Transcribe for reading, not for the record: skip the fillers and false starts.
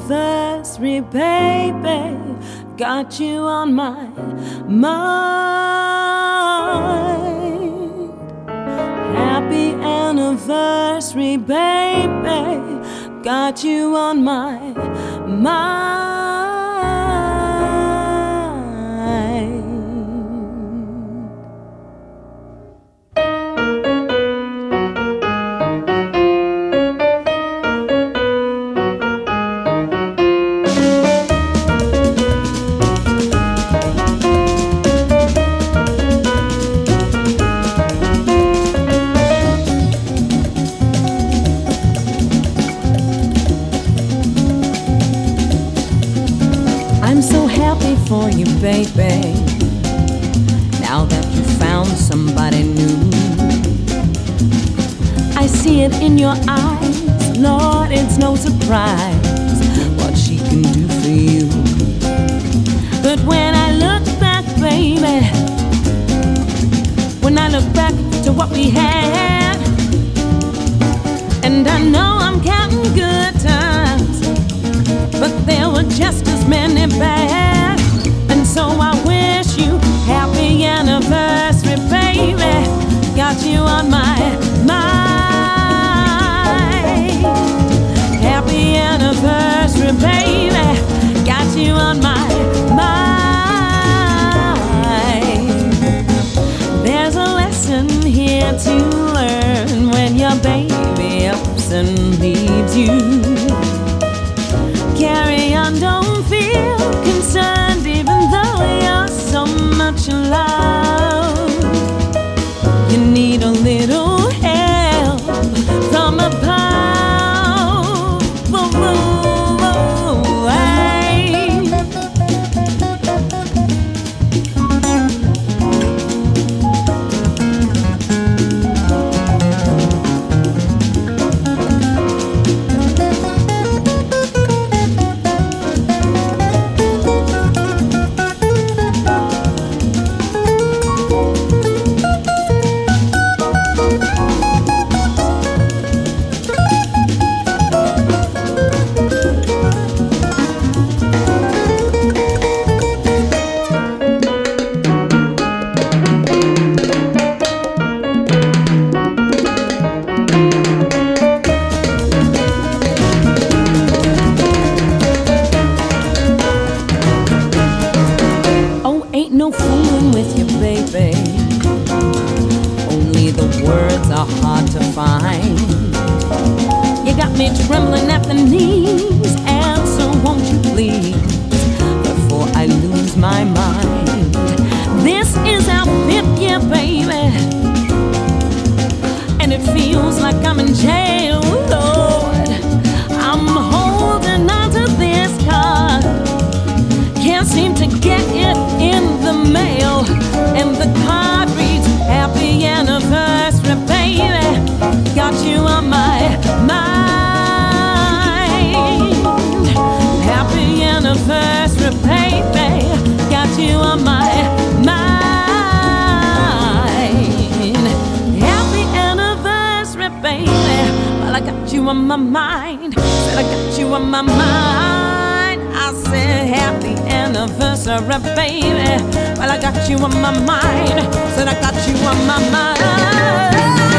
anniversary, baby. Got you on my mind. Happy anniversary, baby. Got you on my mind. I'm so happy for you, baby. Now that you found somebody new, I see it in your eyes. Lord, it's no surprise what she can do for you. But when I look back, baby, when I look back to what we had, and I know I'm counting good times, but there were just as many bad. And so I wish you happy anniversary, baby. Got you on my mind. Happy anniversary, baby. Got you on my mind. There's a lesson here to learn when your baby ups and leaves you. Carry on, don't feel concerned, even though you're so much in love. You need a little help from above. Ain't no fooling with you, baby. Only the words are hard to find. You got me trembling at the knees, and so won't you please, before I lose my mind. This is our 5th year, baby, and it feels like I'm in jail, Lord. I'm holding on to this card, can't seem to get it in the mail, and the card reads, happy anniversary, baby. Got you on my mind. Happy anniversary, baby. Got you on my mind. Happy anniversary, baby. Well, I got you on my mind. Said I got you on my mind. I said happy anniversary, baby. Well, I got you on my mind. Said I got you on my mind.